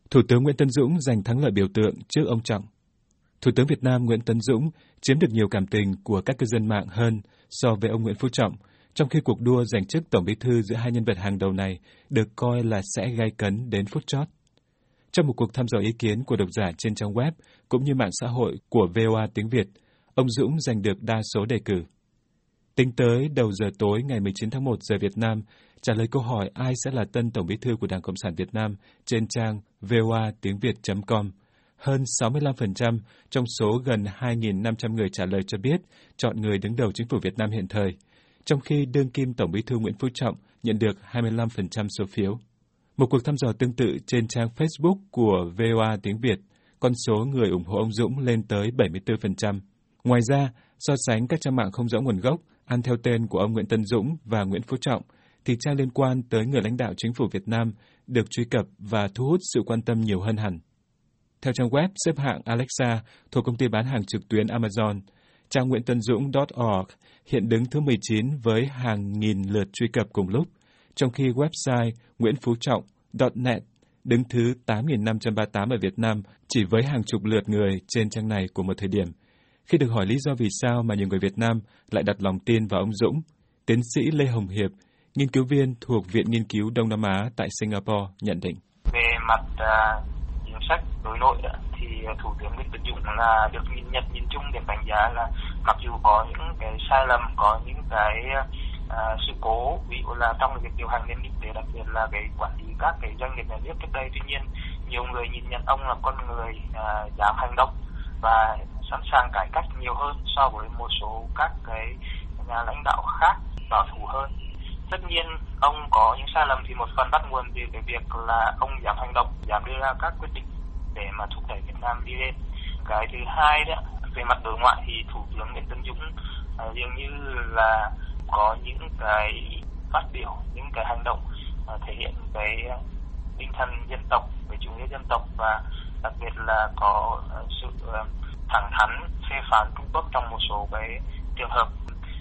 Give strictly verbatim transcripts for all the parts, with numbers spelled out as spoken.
Thủ tướng Nguyễn Tấn Dũng giành thắng lợi biểu tượng trước ông Trọng. Thủ tướng Việt Nam Nguyễn Tấn Dũng chiếm được nhiều cảm tình của các cư dân mạng hơn so với ông Nguyễn Phú Trọng, trong khi cuộc đua giành chức Tổng Bí thư giữa hai nhân vật hàng đầu này được coi là sẽ gay cấn đến phút chót. Trong một cuộc thăm dò ý kiến của độc giả trên trang web cũng như mạng xã hội của vê o a tiếng Việt, ông Dũng giành được đa số đề cử. Tính tới đầu giờ tối ngày mười chín tháng một giờ Việt Nam, trả lời câu hỏi ai sẽ là tân Tổng Bí thư của Đảng Cộng sản Việt Nam trên trang vê o a tiếng việt chấm com, hơn sáu mươi lăm phần trăm trong số gần hai nghìn năm trăm người trả lời cho biết chọn người đứng đầu chính phủ Việt Nam hiện thời, trong khi đương kim Tổng Bí thư Nguyễn Phú Trọng nhận được hai mươi lăm phần trăm số phiếu. Một cuộc thăm dò tương tự trên trang Facebook của vê o a tiếng Việt, con số người ủng hộ ông Dũng lên tới bảy mươi tư phần trăm. Ngoài ra, so sánh các trang mạng không rõ nguồn gốc, ăn theo tên của ông Nguyễn Tấn Dũng và Nguyễn Phú Trọng, thì trang liên quan tới người lãnh đạo chính phủ Việt Nam được truy cập và thu hút sự quan tâm nhiều hơn hẳn. Theo trang web xếp hạng Alexa thuộc công ty bán hàng trực tuyến Amazon, trang nguyễn tân dũng chấm org hiện đứng thứ mười chín với hàng nghìn lượt truy cập cùng lúc, trong khi website nguyễn phú trọng chấm net đứng thứ tám nghìn năm trăm ba mươi tám ở Việt Nam chỉ với hàng chục lượt người trên trang này của một thời điểm. Khi được hỏi lý do vì sao mà nhiều người Việt Nam lại đặt lòng tin vào ông Dũng, tiến sĩ Lê Hồng Hiệp, nghiên cứu viên thuộc Viện Nghiên cứu Đông Nam Á tại Singapore nhận định. Về mặt uh, chính sách đối nội thì Thủ tướng Nguyễn Tấn Dũng là được nhìn nhận nhìn chung điểm đánh giá là mặc dù có những cái sai lầm, có những cái uh, sự cố, ví dụ là trong việc điều hành nền kinh tế, đặc biệt là cái quản lý các cái doanh nghiệp nhà nước trước đây, tuy nhiên nhiều người nhìn nhận ông là con người uh, dám hành động và sẵn sàng cải cách nhiều hơn so với một số các cái nhà lãnh đạo khác bảo thủ hơn. Tất nhiên ông có những sai lầm thì một phần bắt nguồn từ cái việc là ông dám hành động, dám đưa ra các quyết định để mà thúc đẩy Việt Nam đi lên. Cái thứ hai đó, về mặt đối ngoại thì Thủ tướng Nguyễn Tấn Dũng uh, dường như là có những cái phát biểu, những cái hành động uh, thể hiện cái uh, tinh thần dân tộc, về chủ nghĩa dân tộc, và đặc biệt là có uh, sự uh, thẳng thắn phê phán Trung Quốc trong một số cái trường hợp.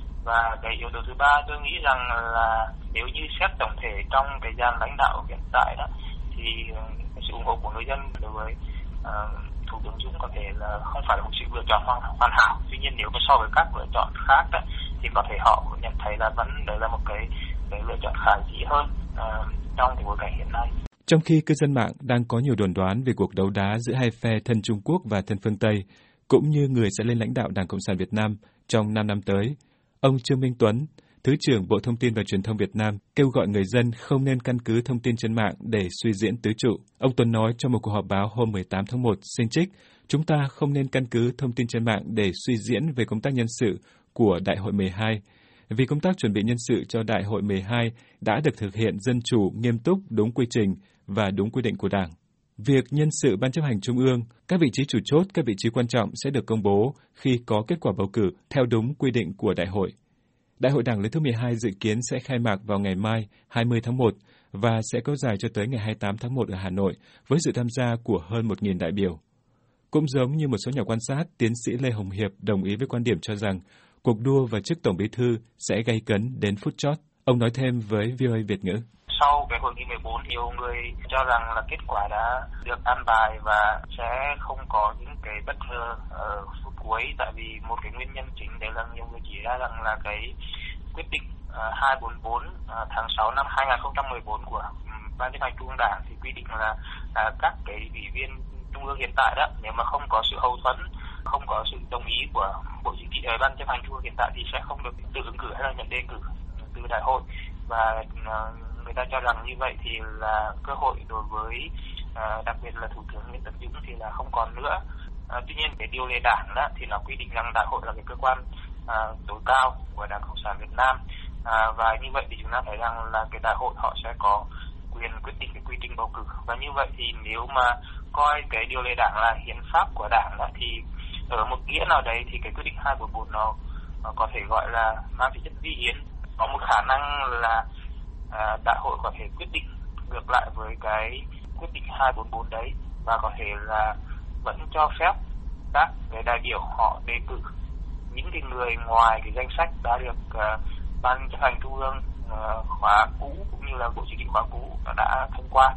Và cái yếu tố thứ ba tôi nghĩ rằng là nếu như xét tổng thể trong cái dàn lãnh đạo hiện tại đó thì cái sự ủng hộ của người dân đối với uh, Thủ tướng Dũng có thể là không phải là một sự lựa chọn hoàn, hoàn hảo. Tuy nhiên nếu mà so với các lựa chọn khác đó, thì có thể họ nhận thấy là vẫn đấy là một cái, cái lựa chọn khả dĩ hơn uh, trong cái bối cảnh hiện nay. Trong khi cư dân mạng đang có nhiều đồn đoán về cuộc đấu đá giữa hai phe thân Trung Quốc và thân phương Tây, cũng như người sẽ lên lãnh đạo Đảng Cộng sản Việt Nam trong năm năm tới, ông Trương Minh Tuấn, Thứ trưởng Bộ Thông tin và Truyền thông Việt Nam, kêu gọi người dân không nên căn cứ thông tin trên mạng để suy diễn tứ trụ. Ông Tuấn nói trong một cuộc họp báo hôm mười tám tháng một, xin trích, chúng ta không nên căn cứ thông tin trên mạng để suy diễn về công tác nhân sự của Đại hội mười hai, vì công tác chuẩn bị nhân sự cho Đại hội mười hai đã được thực hiện dân chủ, nghiêm túc, đúng quy trình và đúng quy định của Đảng. Việc nhân sự Ban chấp hành Trung ương, các vị trí chủ chốt, các vị trí quan trọng sẽ được công bố khi có kết quả bầu cử theo đúng quy định của đại hội. Đại hội Đảng lần thứ mười hai dự kiến sẽ khai mạc vào ngày mai hai mươi tháng một và sẽ kéo dài cho tới ngày hai mươi tám tháng một ở Hà Nội với sự tham gia của hơn một nghìn đại biểu. Cũng giống như một số nhà quan sát, tiến sĩ Lê Hồng Hiệp đồng ý với quan điểm cho rằng cuộc đua vào chức Tổng Bí thư sẽ gay cấn đến phút chót. Ông nói thêm với vê o a Việt ngữ. Sau cái hội nghị mười bốn, nhiều người cho rằng là kết quả đã được an bài và sẽ không có những cái bất ngờ ở phút cuối, tại vì một cái nguyên nhân chính đấy là nhiều người chỉ ra rằng là cái quyết định uh, hai trăm bốn mươi bốn uh, tháng sáu năm hai nghìn không trăm mười bốn của um, Ban chấp hành Trung ương Đảng thì quy định là uh, các cái ủy viên Trung ương hiện tại đó, nếu mà không có sự hậu thuẫn, không có sự đồng ý của Bộ Chính trị, uh, Ban chấp hành Trung ương hiện tại thì sẽ không được tự ứng cử hay là nhận đề cử từ đại hội. Và uh, người ta cho rằng như vậy thì là cơ hội đối với uh, đặc biệt là Thủ tướng Nguyễn Tấn Dũng thì là không còn nữa. Uh, tuy nhiên cái điều lệ đảng đó thì nó quy định rằng đại hội là cái cơ quan uh, tối cao của Đảng Cộng sản Việt Nam, uh, và như vậy thì chúng ta thấy rằng là cái đại hội họ sẽ có quyền quyết định cái quy trình bầu cử. Và như vậy thì nếu mà coi cái điều lệ đảng là hiến pháp của đảng đó, thì ở một nghĩa nào đấy thì cái quyết định hai trăm bốn mươi bốn nó, nó có thể gọi là mang tính chất vi hiến, có một khả năng là À, đại hội có thể quyết định ngược lại với cái quyết định hai trăm bốn mươi bốn đấy, và có thể là vẫn cho phép các cái đại biểu họ đề cử những cái người ngoài cái danh sách đã được uh, Ban chấp hành Trung ương uh, khóa cũ cũng như là Bộ Chính trị khóa cũ đã thông qua.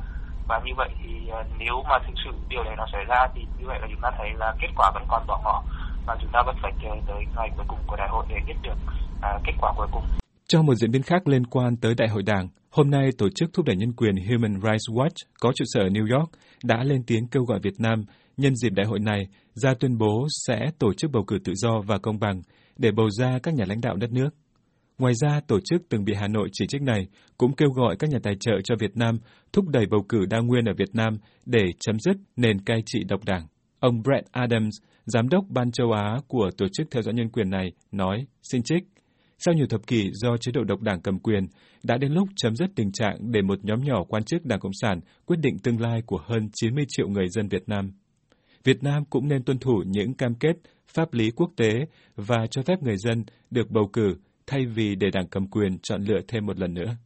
Và như vậy thì nếu mà thực sự điều này nó xảy ra thì như vậy là chúng ta thấy là kết quả vẫn còn bỏ ngỏ và chúng ta vẫn phải chờ tới ngày cuối cùng của đại hội để biết được à, kết quả cuối cùng. Trong một diễn biến khác liên quan tới Đại hội Đảng, hôm nay Tổ chức Thúc đẩy Nhân quyền Human Rights Watch có trụ sở ở New York đã lên tiếng kêu gọi Việt Nam nhân dịp đại hội này ra tuyên bố sẽ tổ chức bầu cử tự do và công bằng để bầu ra các nhà lãnh đạo đất nước. Ngoài ra, tổ chức từng bị Hà Nội chỉ trích này cũng kêu gọi các nhà tài trợ cho Việt Nam thúc đẩy bầu cử đa nguyên ở Việt Nam để chấm dứt nền cai trị độc đảng. Ông Brett Adams, giám đốc Ban châu Á của Tổ chức Theo dõi Nhân quyền này, nói, xin trích, sau nhiều thập kỷ do chế độ độc đảng cầm quyền, đã đến lúc chấm dứt tình trạng để một nhóm nhỏ quan chức Đảng Cộng sản quyết định tương lai của hơn chín mươi triệu người dân Việt Nam. Việt Nam cũng nên tuân thủ những cam kết pháp lý quốc tế và cho phép người dân được bầu cử thay vì để đảng cầm quyền chọn lựa thêm một lần nữa.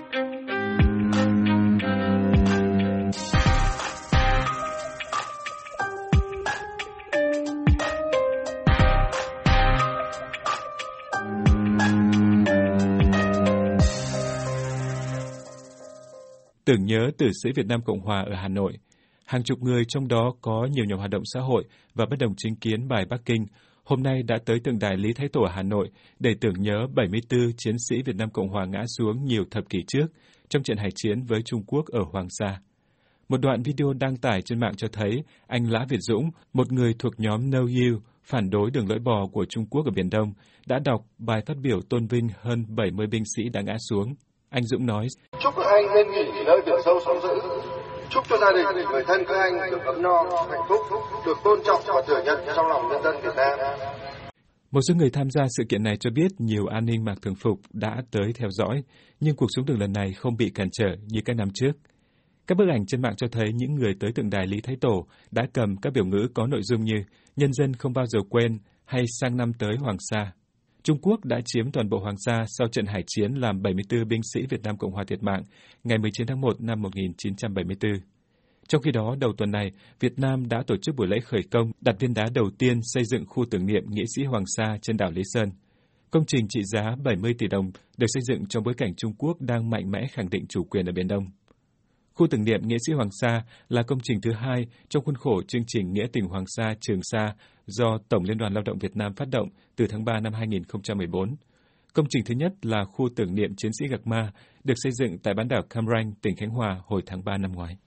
Tưởng nhớ tử sĩ Việt Nam Cộng Hòa ở Hà Nội. Hàng chục người, trong đó có nhiều nhà hoạt động xã hội và bất đồng chính kiến bài Bắc Kinh, hôm nay đã tới tượng đài Lý Thái Tổ ở Hà Nội để tưởng nhớ bảy mươi tư chiến sĩ Việt Nam Cộng Hòa ngã xuống nhiều thập kỷ trước trong trận hải chiến với Trung Quốc ở Hoàng Sa. Một đoạn video đăng tải trên mạng cho thấy anh Lã Việt Dũng, một người thuộc nhóm No You, phản đối đường lưỡi bò của Trung Quốc ở Biển Đông, đã đọc bài phát biểu tôn vinh hơn bảy mươi binh sĩ đã ngã xuống. Anh Dũng nói, chúc các anh nên nghỉ nơi biển sâu sóng dữ. Chúc cho gia đình, người thân các anh được ấm no, hạnh phúc, được tôn trọng và thừa nhận trong lòng nhân dân Việt Nam. Một số người tham gia sự kiện này cho biết nhiều an ninh mặc thường phục đã tới theo dõi, nhưng cuộc xuống đường lần này không bị cản trở như các năm trước. Các bức ảnh trên mạng cho thấy những người tới tượng đài Lý Thái Tổ đã cầm các biểu ngữ có nội dung như nhân dân không bao giờ quên hay sang năm tới Hoàng Sa. Trung Quốc đã chiếm toàn bộ Hoàng Sa sau trận hải chiến làm bảy mươi tư binh sĩ Việt Nam Cộng Hòa thiệt mạng ngày mười chín tháng một năm một nghìn chín trăm bảy mươi tư. Trong khi đó, đầu tuần này, Việt Nam đã tổ chức buổi lễ khởi công đặt viên đá đầu tiên xây dựng khu tưởng niệm nghĩa sĩ Hoàng Sa trên đảo Lý Sơn. Công trình trị giá bảy mươi tỷ đồng được xây dựng trong bối cảnh Trung Quốc đang mạnh mẽ khẳng định chủ quyền ở Biển Đông. Khu tưởng niệm nghĩa sĩ Hoàng Sa là công trình thứ hai trong khuôn khổ chương trình Nghĩa tình Hoàng Sa Trường Sa do Tổng Liên đoàn Lao động Việt Nam phát động từ tháng ba năm hai nghìn không trăm mười bốn. Công trình thứ nhất là khu tưởng niệm chiến sĩ Gạc Ma được xây dựng tại bán đảo Cam Ranh, tỉnh Khánh Hòa hồi tháng ba năm ngoái.